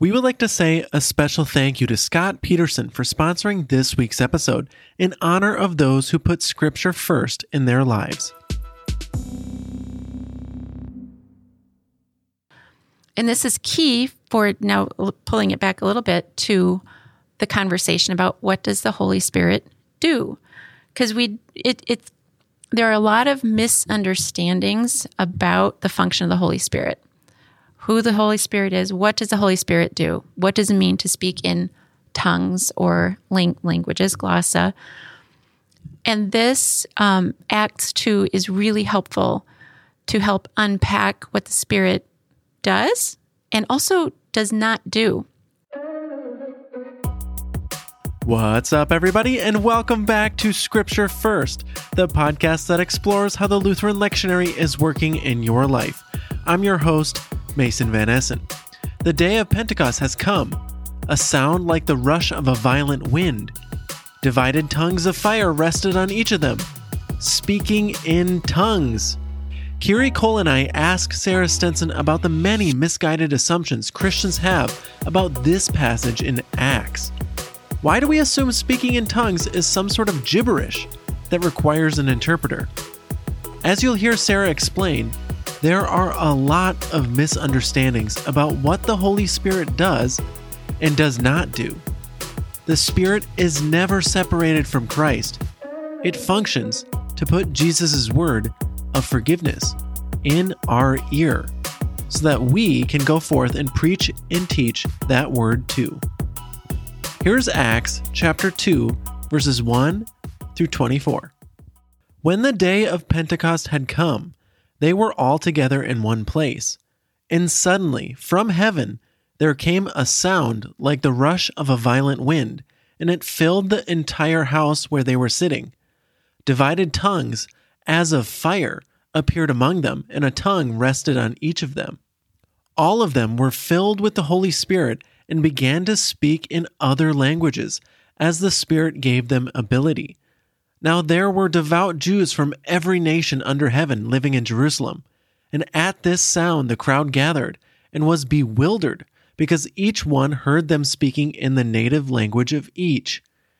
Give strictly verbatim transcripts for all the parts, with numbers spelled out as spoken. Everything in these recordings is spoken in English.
We would like to say a special thank you to Scott Peterson for sponsoring this week's episode in honor of those who put Scripture first in their lives. And this is key for now pulling it back a little bit to the conversation about what does the Holy Spirit do? Because we it it there are a lot of misunderstandings about the function of the Holy Spirit. Who the Holy Spirit is, what does the Holy Spirit do? What does it mean to speak in tongues or ling- languages, glossa? And this um, Acts two is really helpful to help unpack what the Spirit does and also does not do. What's up, everybody, and welcome back to Scripture First, the podcast that explores how the Lutheran lectionary is working in your life. I'm your host, Mason Van Essen. The day of Pentecost has come, a sound like the rush of a violent wind. Divided tongues of fire rested on each of them, speaking in tongues. Kiri Cole and I asked Sarah Stenson about the many misguided assumptions Christians have about this passage in Acts. Why do we assume speaking in tongues is some sort of gibberish that requires an interpreter? As you'll hear Sarah explain, there are a lot of misunderstandings about what the Holy Spirit does and does not do. The Spirit is never separated from Christ. It functions to put Jesus' word of forgiveness in our ear so that we can go forth and preach and teach that word too. Here's Acts chapter two, verses one through twenty-four. When the day of Pentecost had come, they were all together in one place. And suddenly, from heaven, there came a sound like the rush of a violent wind, and it filled the entire house where they were sitting. Divided tongues, as of fire, appeared among them, and a tongue rested on each of them. All of them were filled with the Holy Spirit and began to speak in other languages, as the Spirit gave them ability. Now there were devout Jews from every nation under heaven living in Jerusalem. And at this sound the crowd gathered and was bewildered, because each one heard them speaking in the native language of each.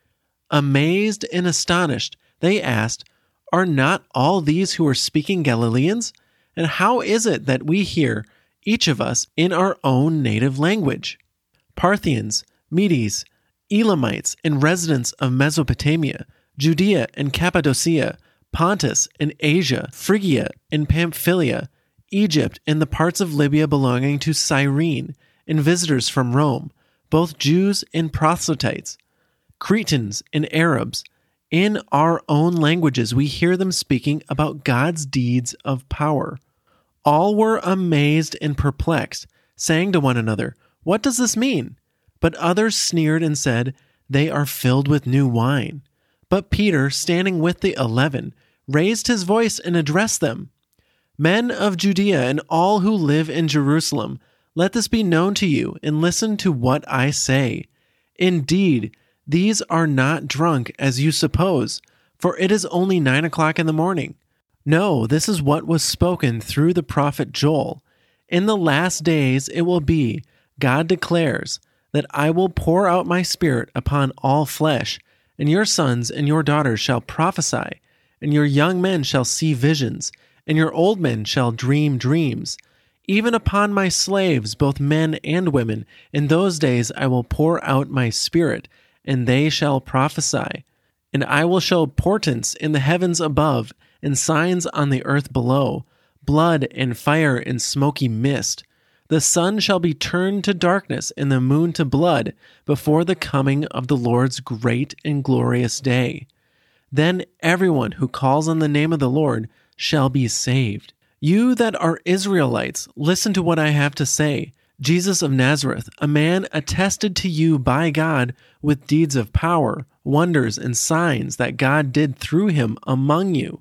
Amazed and astonished, they asked, "Are not all these who are speaking Galileans? And how is it that we hear, each of us, in our own native language?" Parthians, Medes, Elamites, and residents of Mesopotamia, Judea and Cappadocia, Pontus and Asia, Phrygia and Pamphylia, Egypt and the parts of Libya belonging to Cyrene, and visitors from Rome, both Jews and proselytes, Cretans and Arabs. In our own languages we hear them speaking about God's deeds of power. All were amazed and perplexed, saying to one another, "What does this mean?" But others sneered and said, "They are filled with new wine." But Peter, standing with the eleven, raised his voice and addressed them. "Men of Judea and all who live in Jerusalem, let this be known to you, and listen to what I say. Indeed, these are not drunk as you suppose, for it is only nine o'clock in the morning. No, this is what was spoken through the prophet Joel. In the last days it will be, God declares, that I will pour out my Spirit upon all flesh, and your sons and your daughters shall prophesy, and your young men shall see visions, and your old men shall dream dreams. Even upon my slaves, both men and women, in those days I will pour out my Spirit, and they shall prophesy. And I will show portents in the heavens above, and signs on the earth below, blood and fire and smoky mist. The sun shall be turned to darkness and the moon to blood before the coming of the Lord's great and glorious day. Then everyone who calls on the name of the Lord shall be saved. You that are Israelites, listen to what I have to say. Jesus of Nazareth, a man attested to you by God with deeds of power, wonders, and signs that God did through him among you.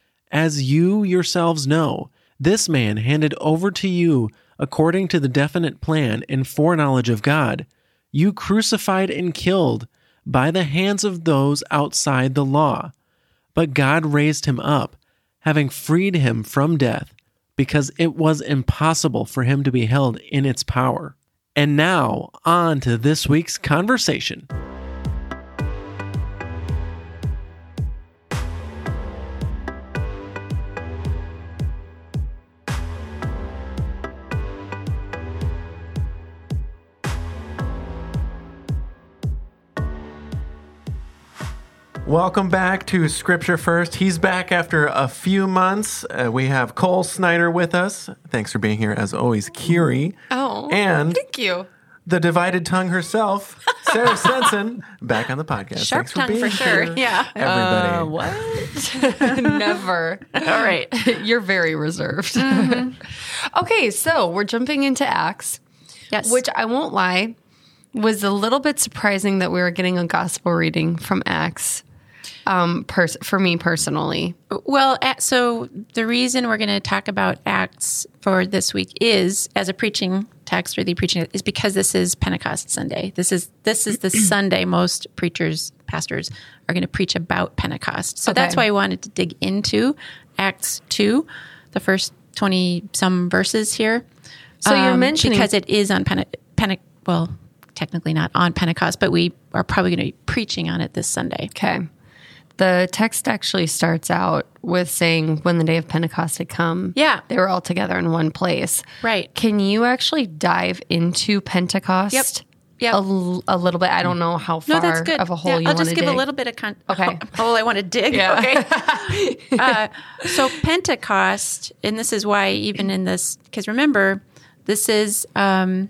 As you yourselves know, this man handed over to you according to the definite plan and foreknowledge of God, you crucified and killed by the hands of those outside the law. But God raised him up, having freed him from death, because it was impossible for him to be held in its power. And now, on to this week's conversation. Welcome back to Scripture First. He's back after a few months. Uh, we have Cole Snyder with us. Thanks for being here, as always, Kiri. Oh, and thank you. The divided tongue herself, Sarah Stenson, back on the podcast. Sharp Thanks for tongue being for sure. here, Yeah. everybody. Uh, what? Never. All right. You're very reserved. Mm-hmm. Okay, so we're jumping into Acts, Yes. which I won't lie, was a little bit surprising that we were getting a gospel reading from Acts. Um, pers- for me personally. Well, a- so the reason we're going to talk about Acts for this week is, as a preaching text or the preaching, is because this is Pentecost Sunday. This is this is the Sunday most preachers, pastors are going to preach about Pentecost. So Okay. that's why I wanted to dig into Acts two, the first twenty some verses here. So you're Um, mentioning- because it is on Pente- Pente- well, technically not on Pentecost, but we are probably going to be preaching on it this Sunday. Okay. The text actually starts out with saying when the day of Pentecost had come, Yeah. they were all together in one place. Right. Can you actually dive into Pentecost? Yep. Yep. A, l- a little bit. I don't know how far No, that's good. of a hole Yeah, you I'll want just to give dig. a little bit of con- Okay. Oh, I want to dig. Yeah. Okay. uh, so Pentecost, and this is why even in this, because remember, this is um,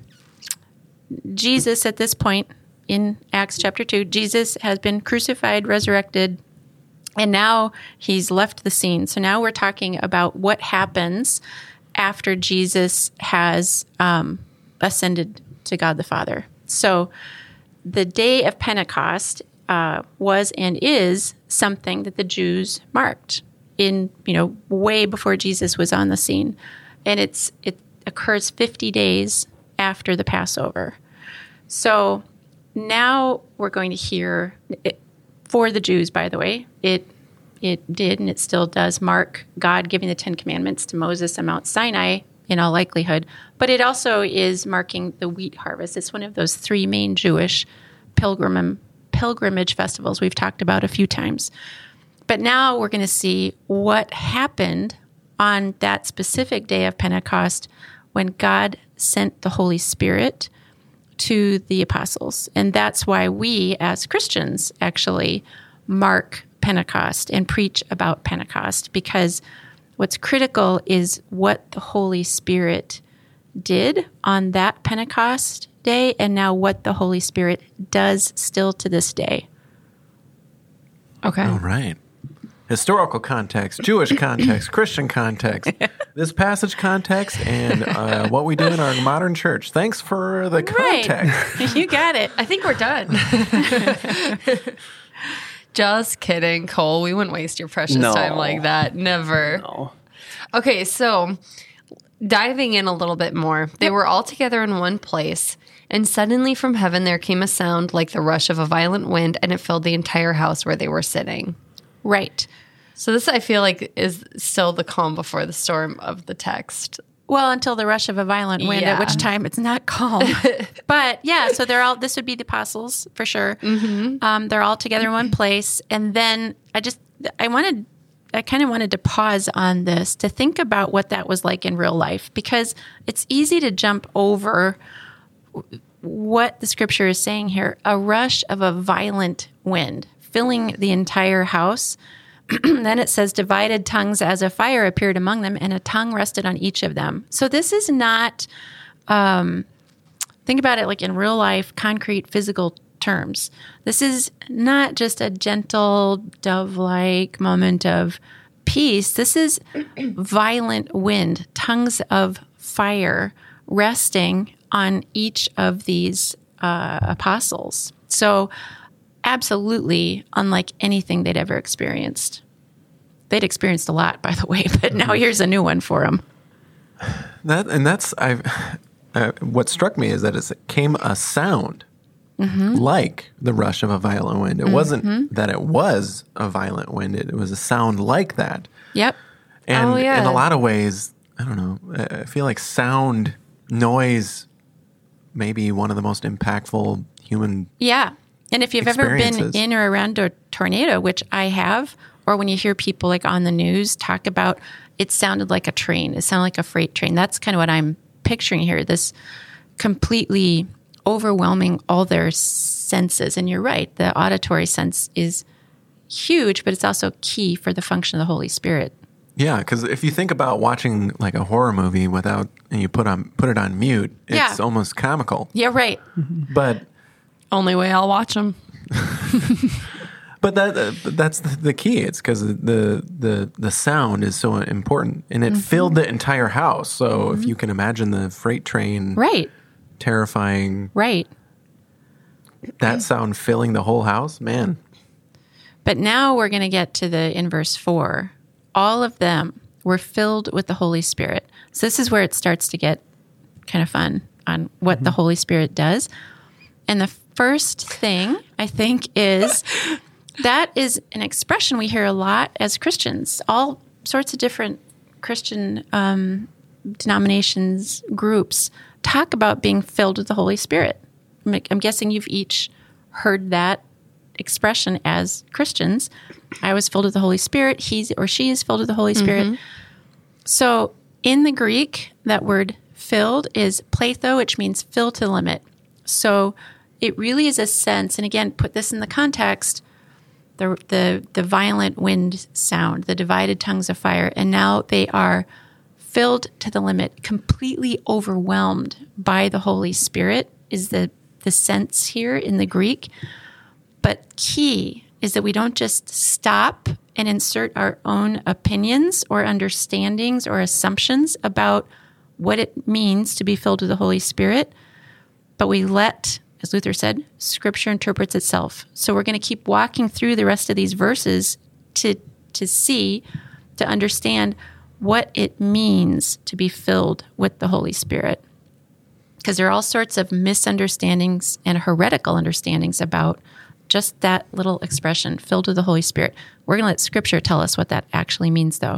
Jesus at this point in Acts chapter two. Jesus has been crucified, resurrected, and now he's left the scene. So now we're talking about what happens after Jesus has um, ascended to God the Father. So the day of Pentecost uh, was and is something that the Jews marked in, you know, way before Jesus was on the scene. And it's it occurs fifty days after the Passover. So now we're going to hear, it, for the Jews, by the way, it it did and it still does mark God giving the Ten Commandments to Moses on Mount Sinai in all likelihood. But it also is marking the wheat harvest. It's one of those three main Jewish pilgrim pilgrimage festivals we've talked about a few times. But now we're going to see what happened on that specific day of Pentecost when God sent the Holy Spirit to the apostles. And that's why we as Christians actually mark Pentecost and preach about Pentecost, because what's critical is what the Holy Spirit did on that Pentecost day and now what the Holy Spirit does still to this day. Okay. All right. Historical context, Jewish context, Christian context, this passage context, and uh, what we do in our modern church. Thanks for the context. Right. You got it. I think we're done. Just kidding, Cole. We wouldn't waste your precious No. time like that. Never. No. Okay, so diving in a little bit more, they were all together in one place, and suddenly from heaven there came a sound like the rush of a violent wind, and it filled the entire house where they were sitting. Right. So this, I feel like, is still the calm before the storm of the text. Well, until the rush of a violent wind, Yeah. at which time it's not calm. But yeah, so they're all, this would be the apostles for sure. Mm-hmm. Um, they're all together in one place. And then I just, I wanted, I kind of wanted to pause on this to think about what that was like in real life, because it's easy to jump over what the scripture is saying here. A rush of a violent wind filling the entire house. Then it says, divided tongues as a fire appeared among them, and a tongue rested on each of them. So this is not, um, think about it like in real life, concrete, physical terms. This is not just a gentle, dove-like moment of peace. This is violent wind, tongues of fire resting on each of these uh, apostles. So absolutely unlike anything they'd ever experienced. They'd experienced a lot, by the way, but now here's a new one for them. That and that's I. Uh, what struck me is that it came a sound mm-hmm. like the rush of a violent wind. It mm-hmm. wasn't that it was a violent wind. It, it was a sound like that. Yep. And Oh, yeah. in a lot of ways, I don't know. I feel like sound, noise maybe one of the most impactful human. Yeah. And if you've ever been experiences. in or around a tornado, which I have, or when you hear people like on the news talk about, it sounded like a train, it sounded like a freight train. That's kind of what I'm picturing here, this completely overwhelming all their senses. And you're right, the auditory sense is huge, but it's also key for the function of the Holy Spirit. Yeah, because if you think about watching like a horror movie without, and you put on put it on mute, it's Yeah. almost comical. Yeah, right. But Only way I'll watch them. but that uh, that's the, the key. It's because the the the sound is so important, and it filled the entire house. So if you can imagine the freight train, Right. terrifying, Right. that sound filling the whole house, man. But now we're going to get to the in verse four. All of them were filled with the Holy Spirit. So this is where it starts to get kind of fun on what the Holy Spirit does. And the first thing I think is that is an expression we hear a lot as Christians. All sorts of different Christian um, denominations, groups talk about being filled with the Holy Spirit. I'm, I'm guessing you've each heard that expression as Christians. I was filled with the Holy Spirit. He or she is filled with the Holy Spirit. Mm-hmm. So in the Greek, that word filled is pletho, which means fill to the limit. So it really is a sense, and again, put this in the context, the, the, the violent wind sound, the divided tongues of fire, and now they are filled to the limit, completely overwhelmed by the Holy Spirit is the, the sense here in the Greek. But key is that we don't just stop and insert our own opinions or understandings or assumptions about what it means to be filled with the Holy Spirit, but we let, as Luther said, Scripture interprets itself. So we're going to keep walking through the rest of these verses to to see, to understand what it means to be filled with the Holy Spirit. Because there are all sorts of misunderstandings and heretical understandings about just that little expression, filled with the Holy Spirit. We're going to let Scripture tell us what that actually means, though.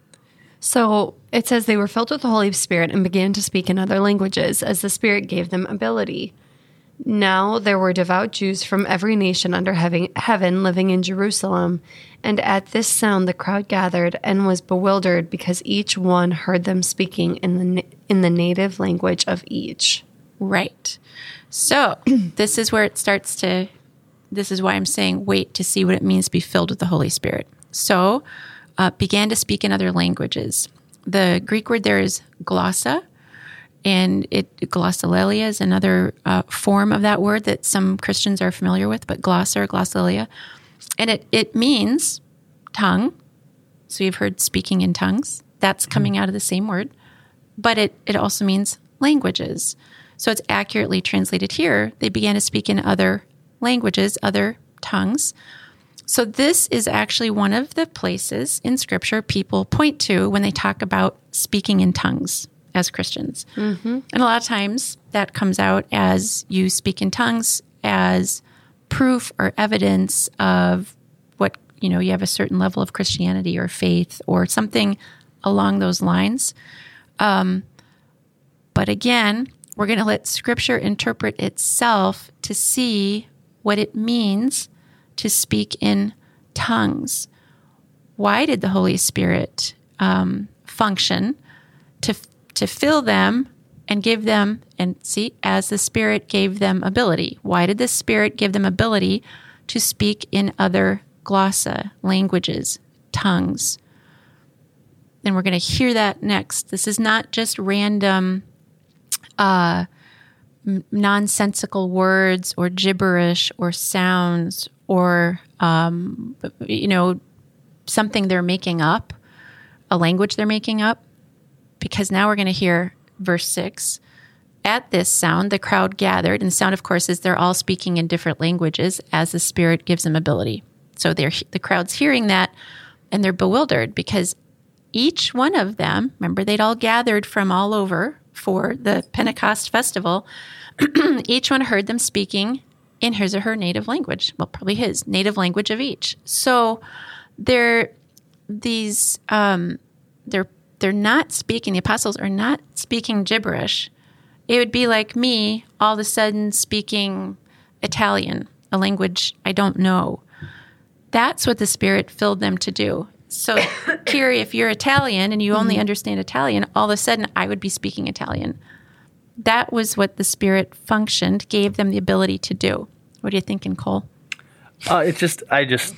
So it says they were filled with the Holy Spirit and began to speak in other languages as the Spirit gave them ability. Now there were devout Jews from every nation under heaven living in Jerusalem, and at this sound the crowd gathered and was bewildered because each one heard them speaking in the in the native language of each. Right. So this is where it starts to, this is why I'm saying wait to see what it means to be filled with the Holy Spirit. So uh, began to speak in other languages. The Greek word there is glossa, and it glossolalia is another uh, form of that word that some Christians are familiar with, but glossa or glossolalia. And it, it means tongue. So you've heard speaking in tongues. That's coming out of the same word. But it, it also means languages. So it's accurately translated here. They began to speak in other languages, other tongues. So this is actually one of the places in Scripture people point to when they talk about speaking in tongues as Christians. Mm-hmm. And a lot of times that comes out as you speak in tongues as proof or evidence of what, you know, you have a certain level of Christianity or faith or something along those lines. Um, but again, we're going to let Scripture interpret itself to see what it means to speak in tongues. Why did the Holy Spirit um, function to to fill them and give them, and see, as the Spirit gave them ability? Why did the Spirit give them ability to speak in other glossa, languages, tongues? And we're going to hear that next. This is not just random uh, nonsensical words or gibberish or sounds or, um, you know, something they're making up, a language they're making up. Because now we're going to hear verse six. At this sound, the crowd gathered. And the sound, of course, is they're all speaking in different languages as the Spirit gives them ability. So they're, the crowd's hearing that, and they're bewildered because each one of them, remember, they'd all gathered from all over for the Pentecost festival. Each one heard them speaking in his or her native language. Well, probably his native language of each. So they're these, um, they're they're not speaking, the apostles are not speaking gibberish It would be like me all of a sudden speaking Italian, a language I don't know. That's what the Spirit filled them to do. So, Kiri, if you're Italian and you only mm-hmm. understand Italian, all of a sudden I would be speaking Italian. That was what the Spirit functioned, gave them the ability to do. What are you thinking, Cole? Uh, it's just, I just,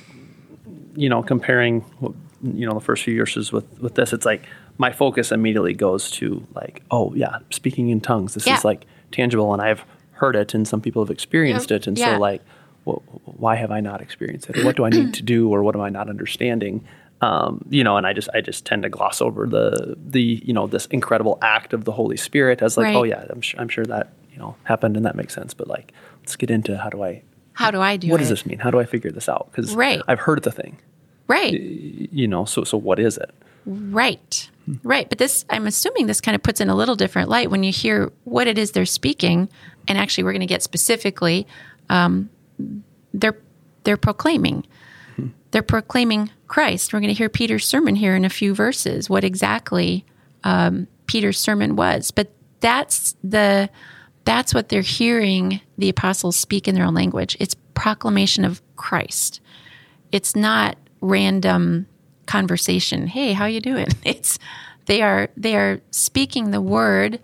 you know, comparing, you know, the first few years with, with this, it's like my focus immediately goes to like, oh, yeah, speaking in tongues. This yeah. is like tangible, and I've heard it, and some people have experienced yeah. it. And yeah. so, like, well, why have I not experienced it? Or what do I need to do? Or what am I not understanding? Um, you know, and I just I just tend to gloss over the the you know this incredible act of the Holy Spirit as like, right. oh yeah, I'm sure I'm sure that you know happened and that makes sense. But like, let's get into how do I how do I do what it? does this mean? How do I figure this out? Because right. I've heard the thing, right? You know, so so what is it? Right, right. But this, I'm assuming, this kind of puts in a little different light when you hear what it is they're speaking, and actually, we're going to get specifically. Um, they're they're proclaiming. They're proclaiming Christ. We're going to hear Peter's sermon here in a few verses, what exactly um, Peter's sermon was. But that's the that's what they're hearing the apostles speak in their own language. It's proclamation of Christ. It's not random conversation. Hey, how you doing? It's they are they are speaking the word.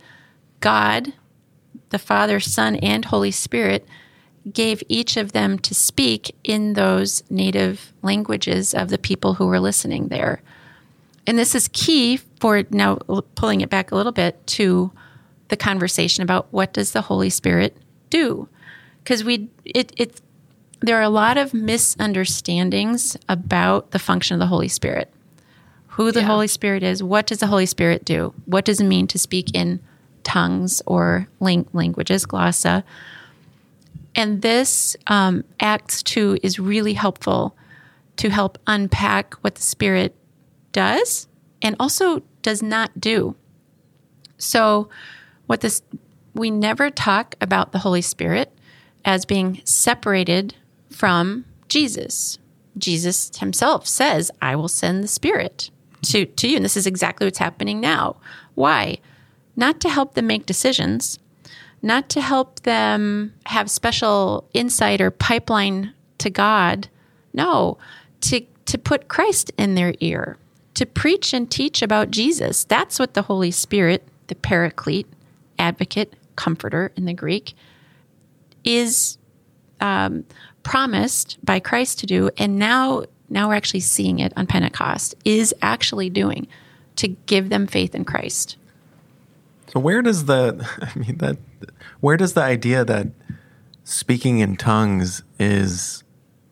God, the Father, Son, and Holy Spirit gave each of them to speak in those native languages of the people who were listening there. And this is key for now pulling it back a little bit to the conversation about what does the Holy Spirit do? Because we it it there are a lot of misunderstandings about the function of the Holy Spirit. Who the yeah. Holy Spirit is, what does the Holy Spirit do? What does it mean to speak in tongues or lang- languages, glossa? And this um, Acts two is really helpful to help unpack what the Spirit does and also does not do. So what this we never talk about the Holy Spirit as being separated from Jesus. Jesus himself says, I will send the Spirit to, to you. And this is exactly what's happening now. Why? Not to help them make decisions, not to help them have special insight or pipeline to God. No, to, to put Christ in their ear, to preach and teach about Jesus. That's what the Holy Spirit, the Paraclete, Advocate, Comforter in the Greek, is um, promised by Christ to do. And now, now we're actually seeing it on Pentecost, is actually doing to give them faith in Christ. So where does the, I mean, that, where does the idea that speaking in tongues is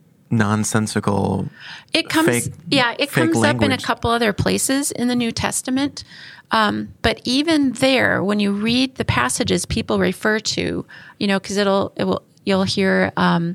nonsensical? It comes, fake, yeah, it comes language. up in a couple other places in the New Testament. Um, but even there, when you read the passages people refer to, you know, because it'll, it will, you'll hear, um,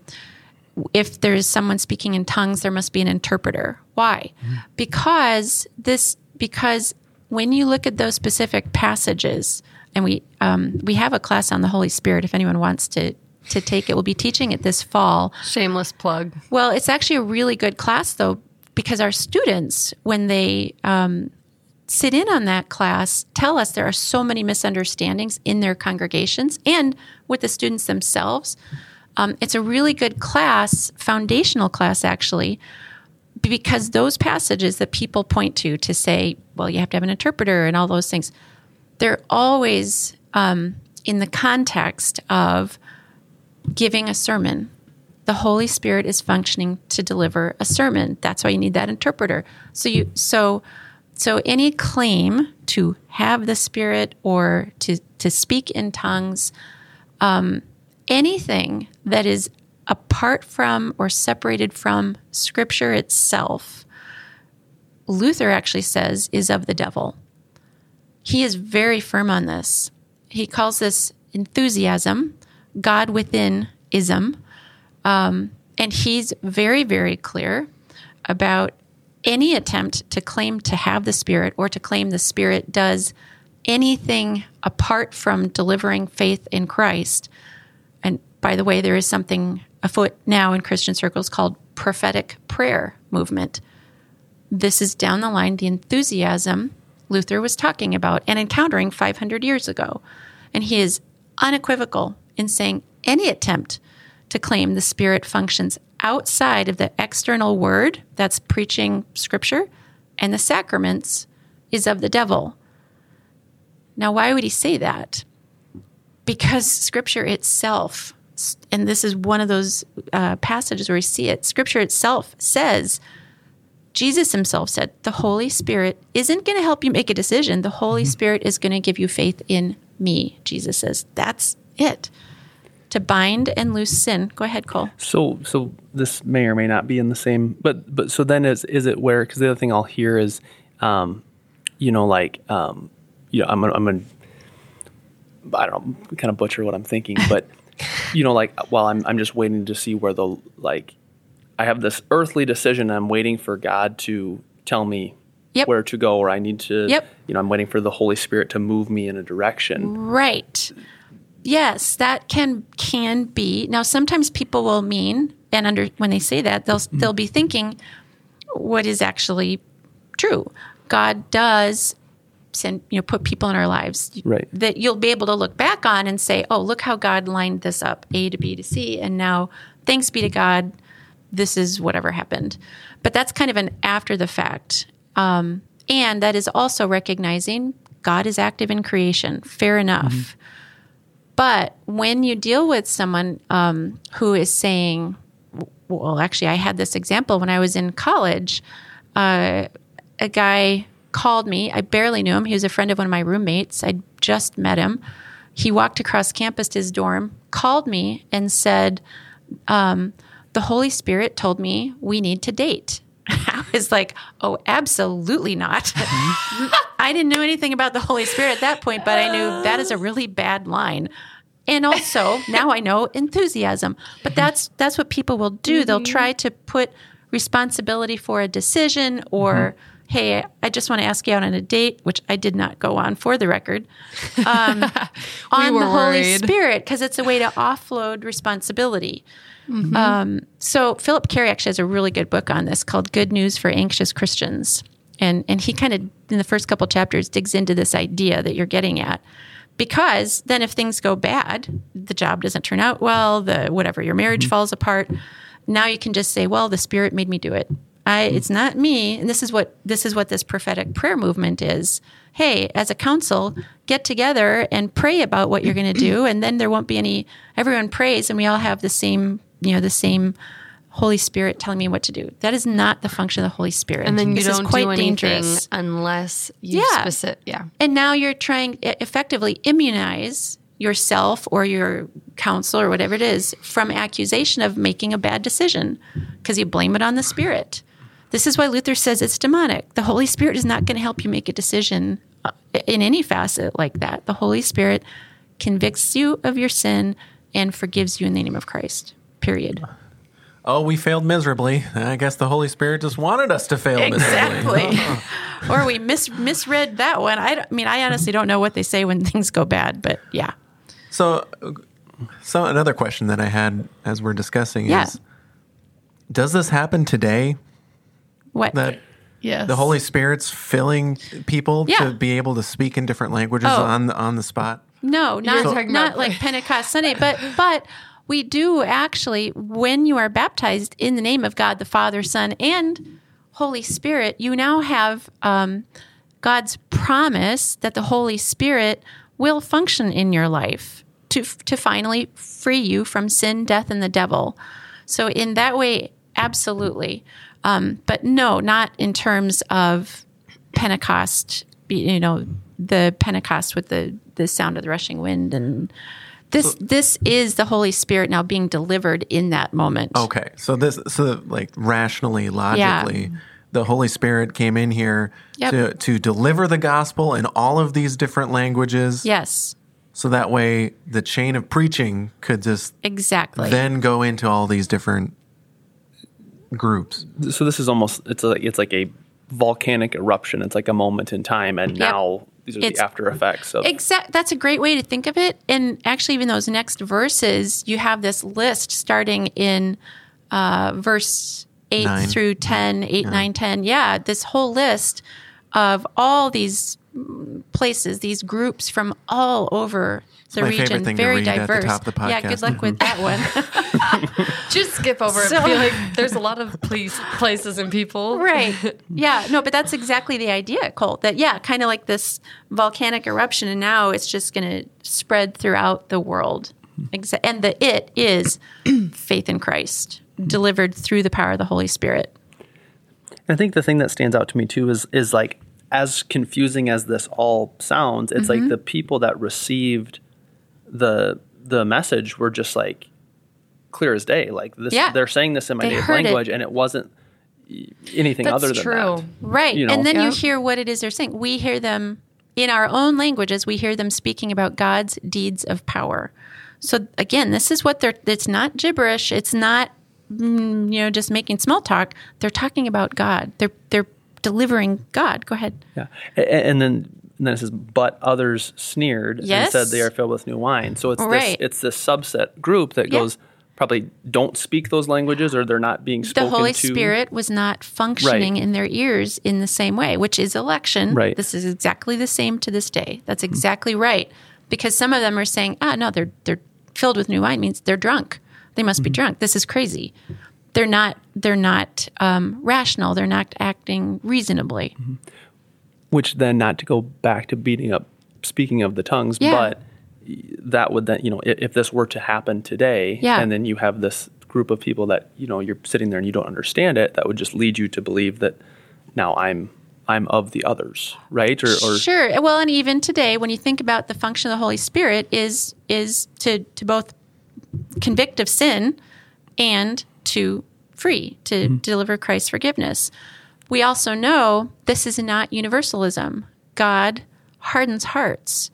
if there's someone speaking in tongues, there must be an interpreter. Why? Mm-hmm. Because this, because when you look at those specific passages, and we um, we have a class on the Holy Spirit, if anyone wants to to take it, we'll be teaching it this fall. Shameless plug. Well, it's actually a really good class, though, because our students, when they um, sit in on that class, tell us there are so many misunderstandings in their congregations and with the students themselves. Um, it's a really good class, foundational class, actually, because those passages that people point to to say, well, you have to have an interpreter and all those things, they're always um, in the context of giving a sermon. The Holy Spirit is functioning to deliver a sermon. That's why you need that interpreter. So you so so any claim to have the Spirit or to to speak in tongues, um, anything that is apart from or separated from Scripture itself, Luther actually says is of the devil. He is very firm on this. He calls this enthusiasm, God within ism, um, and he's very, very clear about any attempt to claim to have the Spirit or to claim the Spirit does anything apart from delivering faith in Christ. And by the way, there is something afoot now in Christian circles called prophetic prayer movement. This is down the line the enthusiasm Luther was talking about and encountering five hundred years ago. And he is unequivocal in saying any attempt to claim the Spirit functions outside of the external word, that's preaching Scripture, and the sacraments is of the devil. Now, why would he say that? Because Scripture itself, and this is one of those uh, passages where we see it, Scripture itself says, Jesus himself said, the Holy Spirit isn't going to help you make a decision. The Holy mm-hmm. Spirit is going to give you faith in me, Jesus says. That's it. To bind and loose sin. Go ahead, Cole. So, so this may or may not be in the same, but but so then is is it where? Because the other thing I'll hear is, um, you know, like, um, you know, I'm gonna, I'm gonna, I don't know, kind of butcher what I'm thinking, but you know, like, well, I'm I'm just waiting to see where the like, I have this earthly decision. I'm waiting for God to tell me yep. where to go, or I need to, yep. you know, I'm waiting for the Holy Spirit to move me in a direction. Right. Yes, that can can be. Now, sometimes people will mean, and under when they say that, they'll mm-hmm. they'll be thinking what is actually true. God does send, you know, put people in our lives right. that you'll be able to look back on and say, oh, look how God lined this up, A to B to C, and now, thanks be to God, this is whatever happened. But that's kind of an after the fact. Um, and that is also recognizing God is active in creation. Fair enough. Mm-hmm. But when you deal with someone um, who is saying, well, actually, I had this example when I was in college. Uh, a guy called me. I barely knew him. He was a friend of one of my roommates. I just met him. He walked across campus to his dorm, called me, and said, um, the Holy Spirit told me we need to date. I was like, oh, absolutely not. I didn't know anything about the Holy Spirit at that point, but I knew that is a really bad line. And also, now I know enthusiasm. But that's that's what people will do. Mm-hmm. They'll try to put responsibility for a decision or, mm-hmm. hey, I just want to ask you out on a date, which I did not go on for the record, um, on the Holy worried. Spirit, because it's a way to offload responsibility. Mm-hmm. Um, so Philip Carey actually has a really good book on this called Good News for Anxious Christians. And and he kind of, in the first couple chapters, digs into this idea that you're getting at. Because then if things go bad, the job doesn't turn out well, the whatever, your marriage mm-hmm. falls apart, now you can just say, well, the Spirit made me do it. I, it's not me. And this is what this is what this prophetic prayer movement is. Hey, as a council, get together and pray about what you're going to do, and then there won't be any, everyone prays and we all have the same, you know, the same Holy Spirit telling me what to do. That is not the function of the Holy Spirit. And then you this don't is quite do anything dangerous. Unless you yeah. specific, yeah. And now you're trying to effectively immunize yourself or your counsel or whatever it is from accusation of making a bad decision because you blame it on the Spirit. This is why Luther says it's demonic. The Holy Spirit is not going to help you make a decision in any facet like that. The Holy Spirit convicts you of your sin and forgives you in the name of Christ, period. Oh, we failed miserably. I guess the Holy Spirit just wanted us to fail exactly. miserably. Or we mis- misread that one. I, don't- I mean, I honestly don't know what they say when things go bad, but yeah. So, so another question that I had as we're discussing Yeah. is, does this happen today? What? That Yes. the Holy Spirit's filling people Yeah. to be able to speak in different languages Oh. on the, on the spot? No, not talking not about- like Pentecost Sunday, but but we do actually, when you are baptized in the name of God the Father, Son, and Holy Spirit, you now have um, God's promise that the Holy Spirit will function in your life to to finally free you from sin, death, and the devil. So in that way, absolutely. Um, but no, not in terms of Pentecost, you know, the Pentecost with the, the sound of the rushing wind. And this this is the Holy Spirit now being delivered in that moment. Okay. So this, so like rationally, logically, Yeah. the Holy Spirit came in here Yep. to, to deliver the gospel in all of these different languages. Yes, So that way the chain of preaching could just exactly. then go into all these different groups. So this is almost it's like it's like a volcanic eruption. It's like a moment in time, and Yep. now these are It's- the after effects of Exact. That's a great way to think of it. And actually, even those next verses, you have this list starting in uh, verse eight Nine. through ten, eight, nine, ten. Yeah, this whole list of all these places, these groups from all over the my region, favorite thing to very read at the diverse. top of the Yeah, podcast. good luck with that one. Just skip over So- it. Be like, there's a lot of place, places and people. Right. Yeah. No, but that's exactly the idea, Colt. That, yeah, kind of like this volcanic eruption, and now it's just going to spread throughout the world. Exa- And the it is faith in Christ, delivered through the power of the Holy Spirit. I think the thing that stands out to me too is is like, as confusing as this all sounds, it's like the people that received the the message were just like clear as day. Like this, Yeah. they're saying this in my They native heard it. language, and it wasn't anything That's other than true. that. Right. You know? And then you Yep. hear what it is they're saying. We hear them in our own languages, we hear them speaking about God's deeds of power. So again, this is what they're, it's not gibberish. It's not, mm, you know, just making small talk. They're talking about God. They're, they're delivering God. Go ahead. Yeah, A- a- and then and then it says, but others sneered Yes. and said they are filled with new wine. So it's Right. this it's this subset group that Yeah. goes probably don't speak those languages, or they're not being The spoken Holy to. Spirit was not functioning Right. in their ears in the same way, which is election. Right. This is exactly the same to this day. That's exactly right. Because some of them are saying, ah, no, they're they're filled with new wine means they're drunk. They must be drunk. This is crazy. They're not. They're not um, rational. They're not acting reasonably. Which then, not to go back to beating up, speaking of the tongues, Yeah. but that would then, you know, if, if this were to happen today, Yeah. and then you have this group of people that, you know, you're sitting there and you don't understand it, that would just lead you to believe that now I'm I'm of the others, right? Or, or Sure. Well, and even today, when you think about the function of the Holy Spirit, is is to to both convict of sin and to free, to deliver Christ's forgiveness. We also know this is not universalism. God hardens hearts.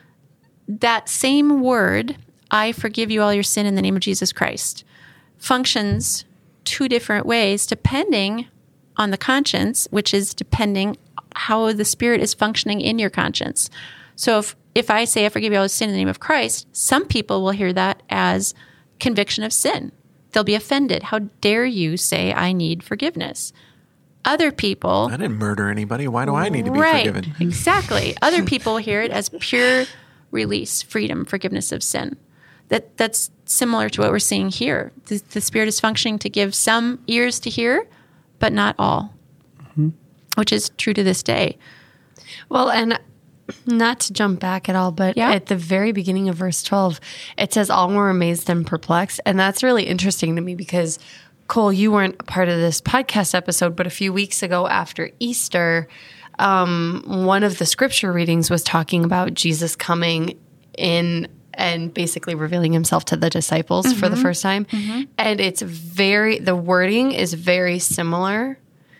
That same word, I forgive you all your sin in the name of Jesus Christ, functions two different ways depending on the conscience, which is depending how the Spirit is functioning in your conscience. So if, if I say I forgive you all sin in the name of Christ, some people will hear that as conviction of sin. They'll be offended. How dare you say I need forgiveness? Other people, I didn't murder anybody. Why do I need to be right, forgiven? exactly. Other people hear it as pure release, freedom, forgiveness of sin. That that's similar to what we're seeing here. The, the Spirit is functioning to give some ears to hear, but not all, mm-hmm. which is true to this day. Well, and not to jump back at all, but Yeah. at the very beginning of verse twelve, it says, all were amazed and perplexed. And that's really interesting to me because, Cole, you weren't a part of this podcast episode, but a few weeks ago after Easter, um, one of the scripture readings was talking about Jesus coming in and basically revealing himself to the disciples mm-hmm. for the first time. Mm-hmm. And it's very, the wording is very similar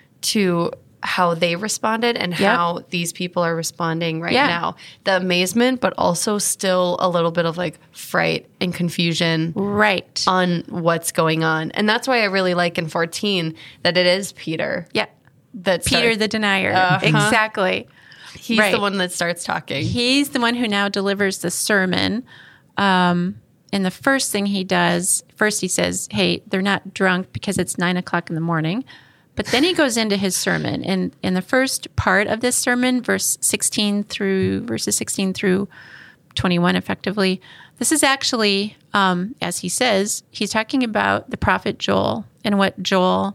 to how they responded and Yep. how these people are responding right Yeah. now. The amazement, but also still a little bit of like fright and confusion Right. on what's going on. And that's why I really like in fourteen that it is Peter. Yeah. That Peter starts- the denier. Uh-huh. Exactly. He's right. the one that starts talking. He's the one who now delivers the sermon. Um, and the first thing he does, first he says, hey, they're not drunk because it's nine o'clock in the morning. But then he goes into his sermon. And in the first part of this sermon, verse sixteen through verses sixteen through twenty-one, effectively, this is actually, um, as he says, he's talking about the prophet Joel and what Joel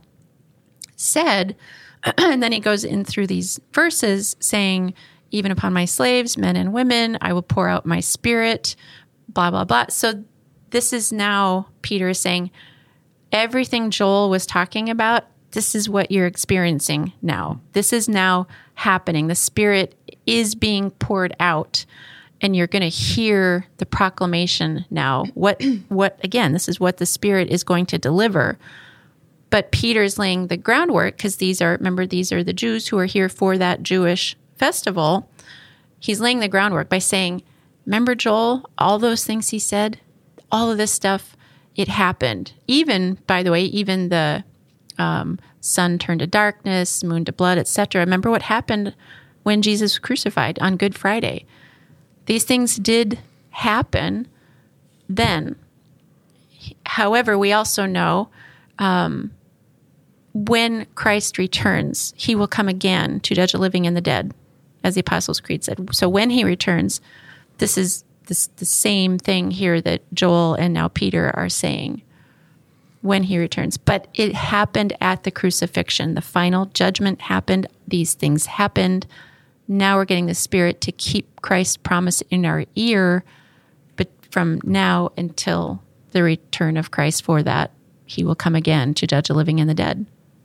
said. And then he goes in through these verses saying, even upon my slaves, men and women, I will pour out my spirit, blah, blah, blah. So this is now, Peter is saying, everything Joel was talking about, this is what you're experiencing now. This is now happening. The Spirit is being poured out, and you're going to hear the proclamation now. What, what again, this is what the Spirit is going to deliver. But Peter's laying the groundwork because these are, remember, these are the Jews who are here for that Jewish festival. He's laying the groundwork by saying, remember Joel, all those things he said, all of this stuff, it happened. Even, by the way, even the um, sun turned to darkness, moon to blood, et cetera. Remember what happened when Jesus was crucified on Good Friday. These things did happen then. However, we also know um, when Christ returns, he will come again to judge the living and the dead, as the Apostles' Creed said. So when he returns, this is this, the same thing here that Joel and now Peter are saying. When he returns. But it happened at the crucifixion. The final judgment happened. These things happened. Now we're getting the Spirit to keep Christ's promise in our ear. But from now until the return of Christ for that, he will come again to judge the living and the dead.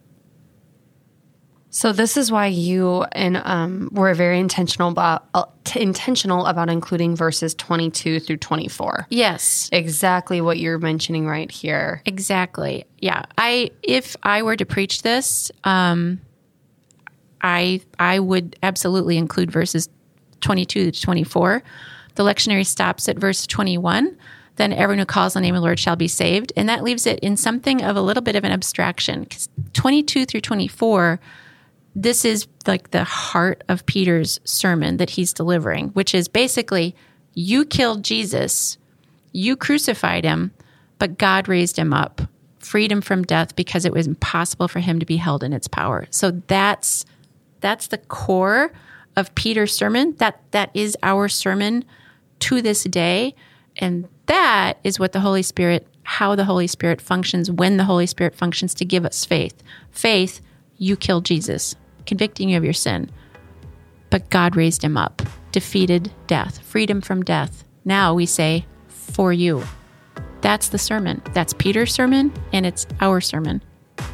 So this is why you and um, were very intentional about uh, t- intentional about including verses twenty-two through twenty-four. Yes. Exactly what you're mentioning right here. Exactly. Yeah. I if I were to preach this, um, I I would absolutely include verses twenty-two to twenty-four. The lectionary stops at verse twenty-one. Then everyone who calls on the name of the Lord shall be saved. And that leaves it in something of a little bit of an abstraction. Because twenty-two through twenty-four, this is like the heart of Peter's sermon that he's delivering, which is basically, you killed Jesus, you crucified him, but God raised him up, freed him from death because it was impossible for him to be held in its power. So that's that's the core of Peter's sermon. That that is our sermon to this day. And that is what the Holy Spirit, how the Holy Spirit functions, when the Holy Spirit functions to give us faith. Faith, you killed Jesus, convicting you of your sin. But God raised him up, defeated death, freed him from death. Now we say, for you. That's the sermon. That's Peter's sermon, and it's our sermon.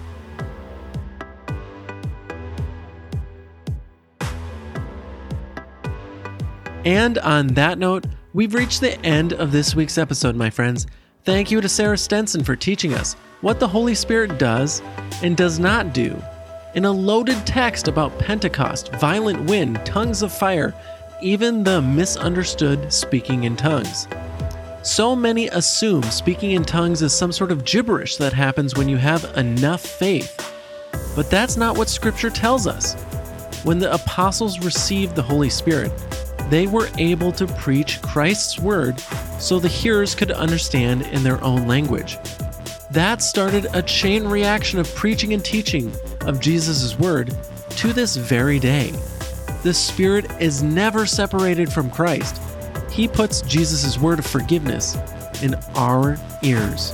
And on that note, we've reached the end of this week's episode, my friends. Thank you to Sarah Stenson for teaching us what the Holy Spirit does and does not do in a loaded text about Pentecost, violent wind, tongues of fire, even the misunderstood speaking in tongues. So many assume speaking in tongues is some sort of gibberish that happens when you have enough faith. But that's not what Scripture tells us. When the apostles received the Holy Spirit, they were able to preach Christ's word so the hearers could understand in their own language. That started a chain reaction of preaching and teaching of Jesus' word to this very day. The Spirit is never separated from Christ. He puts Jesus' word of forgiveness in our ears.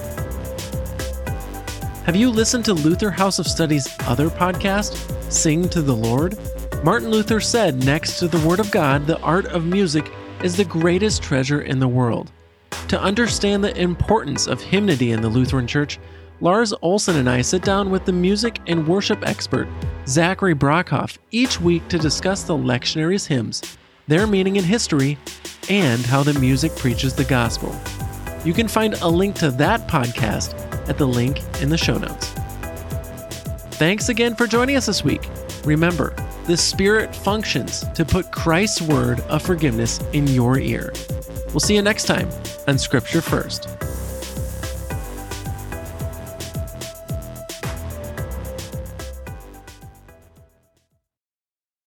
Have you listened to Luther House of Study's other podcast, Sing to the Lord? Martin Luther said, next to the Word of God, the art of music is the greatest treasure in the world. To understand the importance of hymnody in the Lutheran Church, Lars Olsen and I sit down with the music and worship expert, Zachary Brockhoff, each week to discuss the lectionary's hymns, their meaning in history, and how the music preaches the gospel. You can find a link to that podcast at the link in the show notes. Thanks again for joining us this week. Remember, the Spirit functions to put Christ's word of forgiveness in your ear. We'll see you next time on Scripture First.